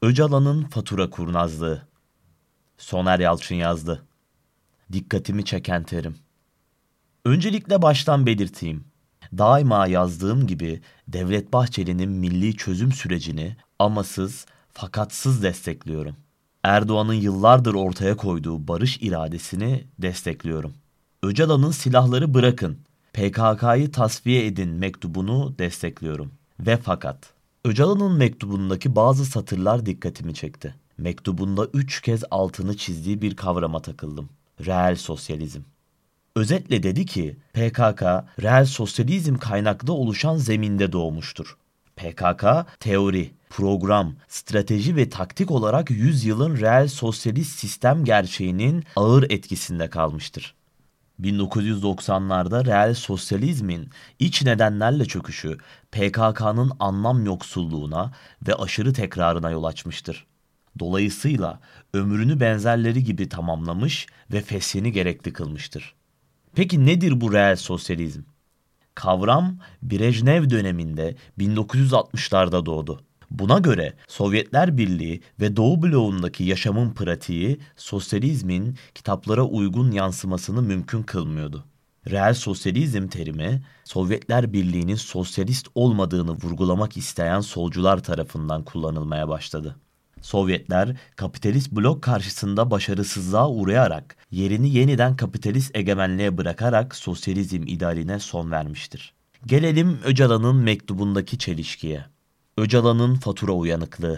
Öcalan'ın fatura kurnazlığı. Soner Yalçın yazdı. Dikkatimi çeken terim. Öncelikle baştan belirteyim. Daima yazdığım gibi Devlet Bahçeli'nin milli çözüm sürecini amasız, fakatsız destekliyorum. Erdoğan'ın yıllardır ortaya koyduğu barış iradesini destekliyorum. Öcalan'ın silahları bırakın, PKK'yı tasfiye edin mektubunu destekliyorum. Ve fakat Öcalan'ın mektubundaki bazı satırlar dikkatimi çekti. Mektubunda 3 kez altını çizdiği bir kavrama takıldım. Reel sosyalizm. Özetle dedi ki PKK reel sosyalizm kaynaklı oluşan zeminde doğmuştur. PKK teori, program, strateji ve taktik olarak 100 yılın reel sosyalist sistem gerçeğinin ağır etkisinde kalmıştır. 1990'larda reel sosyalizmin iç nedenlerle çöküşü PKK'nın anlam yoksulluğuna ve aşırı tekrarına yol açmıştır. Dolayısıyla ömrünü benzerleri gibi tamamlamış ve feshini gerekli kılmıştır. Peki nedir bu reel sosyalizm? Kavram Brejnev döneminde 1960'larda doğdu. Buna göre Sovyetler Birliği ve Doğu bloğundaki yaşamın pratiği sosyalizmin kitaplara uygun yansımasını mümkün kılmıyordu. Reel sosyalizm terimi Sovyetler Birliği'nin sosyalist olmadığını vurgulamak isteyen solcular tarafından kullanılmaya başladı. Sovyetler kapitalist blok karşısında başarısızlığa uğrayarak yerini yeniden kapitalist egemenliğe bırakarak sosyalizm idealine son vermiştir. Gelelim Öcalan'ın mektubundaki çelişkiye. Öcalan'ın fatura uyanıklığı.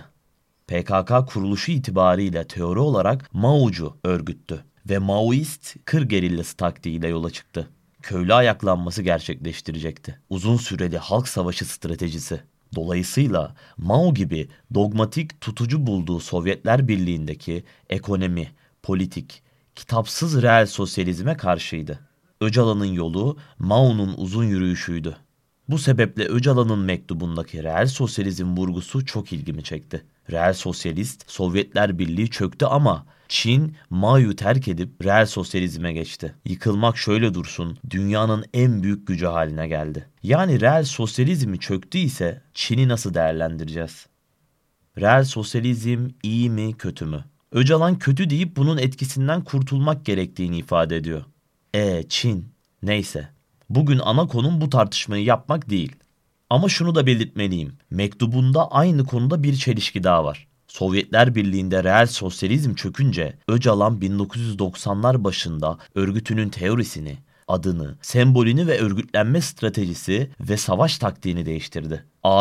PKK kuruluşu itibariyle teori olarak Mao'cu örgüttü ve Maoist kır gerillası taktiğiyle yola çıktı. Köylü ayaklanması gerçekleştirecekti. Uzun süreli halk savaşı stratejisi. Dolayısıyla Mao gibi dogmatik tutucu bulduğu Sovyetler Birliği'ndeki ekonomi, politik, kitapsız reel sosyalizme karşıydı. Öcalan'ın yolu Mao'nun uzun yürüyüşüydü. Bu sebeple Öcalan'ın mektubundaki reel sosyalizm vurgusu çok ilgimi çekti. Reel sosyalist, Sovyetler Birliği çöktü ama Çin, Mao'yu terk edip reel sosyalizme geçti. Yıkılmak şöyle dursun, dünyanın en büyük gücü haline geldi. Yani reel sosyalizmi çöktüyse Çin'i nasıl değerlendireceğiz? Reel sosyalizm iyi mi, kötü mü? Öcalan kötü deyip bunun etkisinden kurtulmak gerektiğini ifade ediyor. Çin, neyse. Bugün ana konum bu tartışmayı yapmak değil. Ama şunu da belirtmeliyim. Mektubunda aynı konuda bir çelişki daha var. Sovyetler Birliği'nde reel sosyalizm çökünce Öcalan 1990'lar başında örgütünün teorisini, adını, sembolünü ve örgütlenme stratejisi ve savaş taktiğini değiştirdi.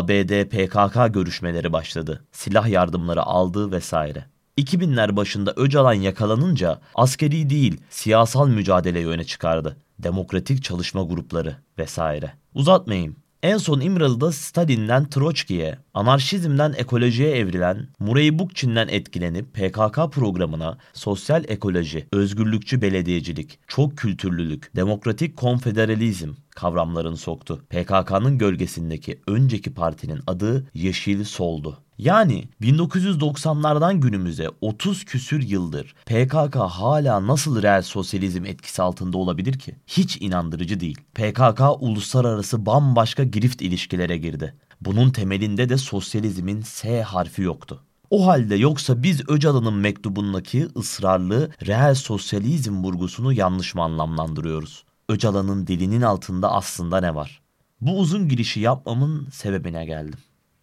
ABD-PKK görüşmeleri başladı. Silah yardımları aldı vesaire. 2000'ler başında Öcalan yakalanınca askeri değil siyasal mücadeleyi öne çıkardı. Demokratik çalışma grupları vesaire. Uzatmayayım. En son İmralı'da Stalin'den Troçki'ye, anarşizmden ekolojiye evrilen, Murey Bookchin'den etkilenip PKK programına sosyal ekoloji, özgürlükçü belediyecilik, çok kültürlülük, demokratik konfederalizm kavramlarını soktu. PKK'nın gölgesindeki önceki partinin adı Yeşil Sol'du. Yani 1990'lardan günümüze 30 küsür yıldır PKK hala nasıl reel sosyalizm etkisi altında olabilir ki? Hiç inandırıcı değil. PKK uluslararası bambaşka girift ilişkilere girdi. Bunun temelinde de sosyalizmin S harfi yoktu. O halde yoksa biz Öcalan'ın mektubundaki ısrarlı reel sosyalizm vurgusunu yanlış mı anlamlandırıyoruz? Öcalan'ın dilinin altında aslında ne var? Bu uzun girişi yapmamın sebebine geldim.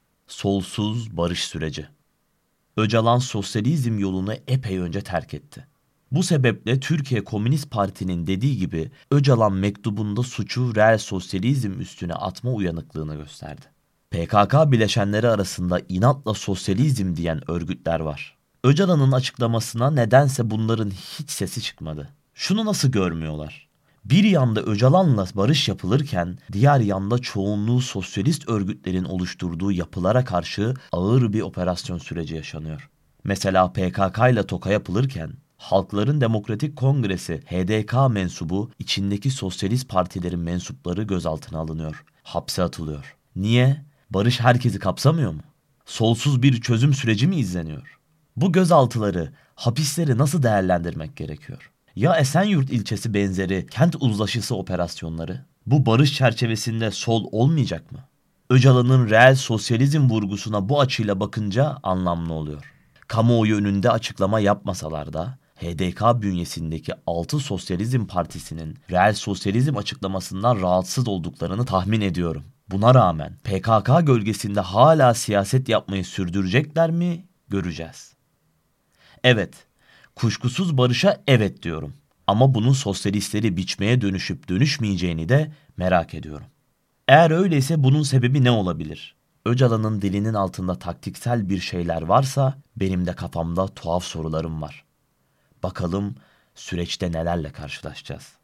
Solsuz barış süreci. Öcalan sosyalizm yolunu epey önce terk etti. Bu sebeple Türkiye Komünist Parti'nin dediği gibi Öcalan mektubunda suçu reel sosyalizm üstüne atma uyanıklığını gösterdi. PKK bileşenleri arasında inatla sosyalizm diyen örgütler var. Öcalan'ın açıklamasına nedense bunların hiç sesi çıkmadı. Şunu nasıl görmüyorlar? Bir yanda Öcalan'la barış yapılırken diğer yanda çoğunluğu sosyalist örgütlerin oluşturduğu yapılara karşı ağır bir operasyon süreci yaşanıyor. Mesela PKK ile TOKA yapılırken Halkların Demokratik Kongresi HDK mensubu içindeki sosyalist partilerin mensupları gözaltına alınıyor, hapse atılıyor. Niye? Barış herkesi kapsamıyor mu? Solsuz bir çözüm süreci mi izleniyor? Bu gözaltıları, hapisleri nasıl değerlendirmek gerekiyor? Ya Esenyurt ilçesi benzeri kent uzlaşısı operasyonları? Bu barış çerçevesinde sol olmayacak mı? Öcalan'ın reel sosyalizm vurgusuna bu açıyla bakınca anlamlı oluyor. Kamuoyu önünde açıklama yapmasalar da HDK bünyesindeki 6 Sosyalizm Partisi'nin reel sosyalizm açıklamasından rahatsız olduklarını tahmin ediyorum. Buna rağmen PKK gölgesinde hala siyaset yapmayı sürdürecekler mi göreceğiz. Evet, kuşkusuz barışa evet diyorum. Ama bunun sosyalistleri biçmeye dönüşüp dönüşmeyeceğini de merak ediyorum. Eğer öyleyse bunun sebebi ne olabilir? Öcalan'ın dilinin altında taktiksel bir şeyler varsa benim de kafamda tuhaf sorularım var. Bakalım süreçte nelerle karşılaşacağız.